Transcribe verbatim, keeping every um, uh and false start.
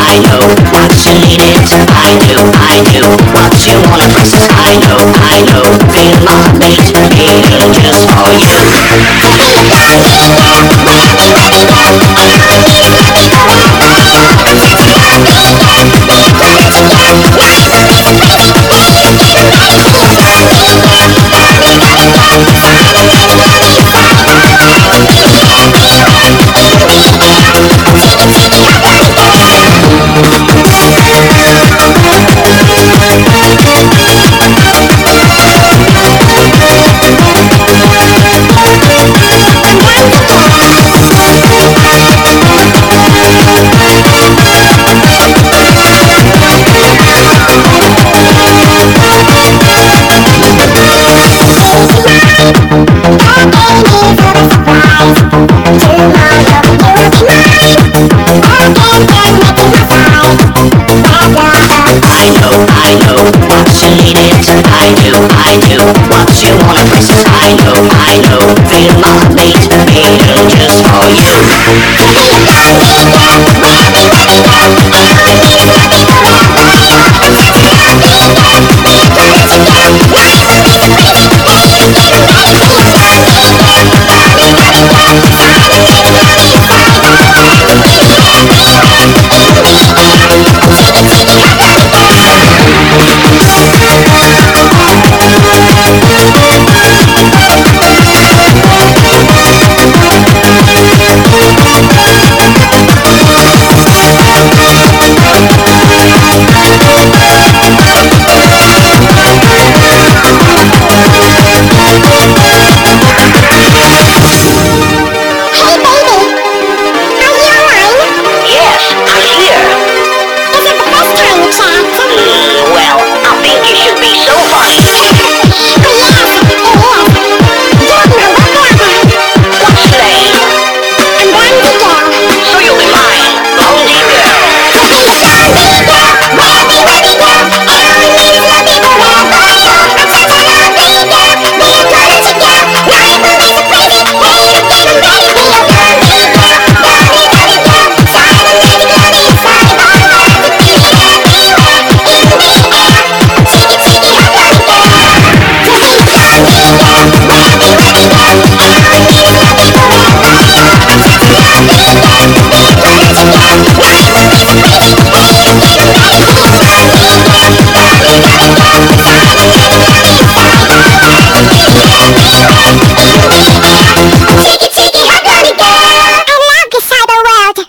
I know what you need it. I do, I do what you wanna process. I know, I know, feel my beat, beating just for you. I do, I do what you wanna process. I know, I know, feel my beat, beating just for you.